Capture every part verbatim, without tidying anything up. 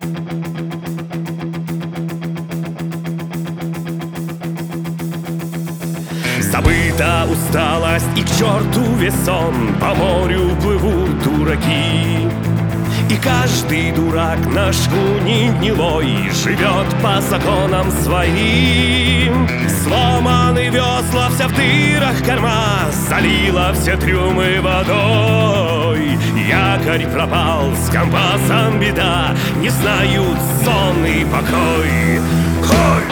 Забыта усталость и к черту весь сон, по морю плывут дураки. И каждый дурак на шхуне гнилой живет по законам своим. Сломаны весла, вся в дырах корма, залила все трюмы водой. Якорь пропал, с компасом беда, не знают сон и покой. Хой!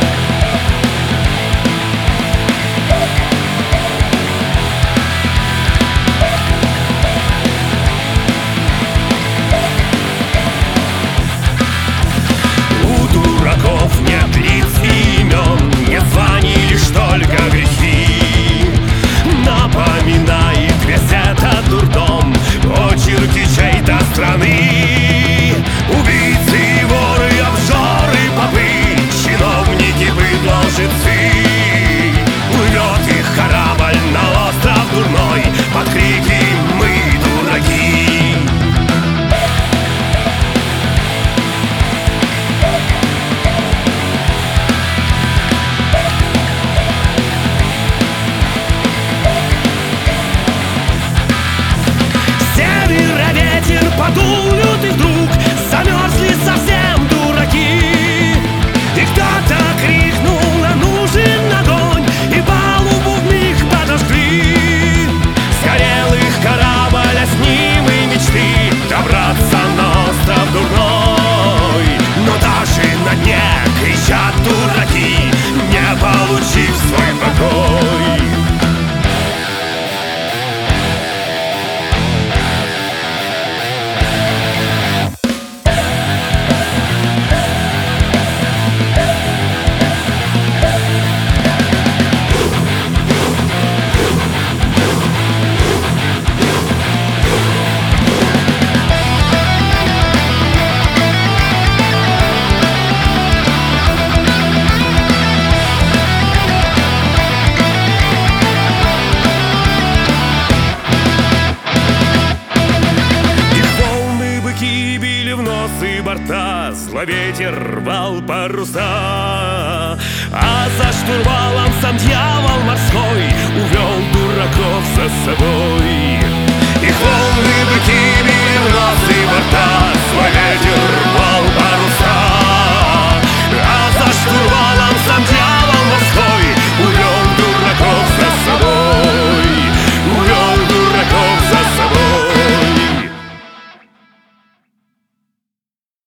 Нет лиц и имен, нет званий, лишь только грехи. Напоминает весь этот дурдом очерки чьей-то страны. Убийцы, воры, обжоры, попы, чиновники, быдло, лжецы. Плывет их корабль на остров дурной под крики «Мы дураки». Подул лютый вдруг, замерзли совсем дураки. И кто-то крикнул: нам нужен огонь, и палубу вмиг подожгли. Сгорел их корабль, а с ним и мечты добраться на остров дурной. Но даже на дне кричат дураки, не получив свой покой. Зловетер рвал паруса, а за штурвалом сам дьявол морской увел дураков за собой. Их волны быки били в нос и борта, зловетер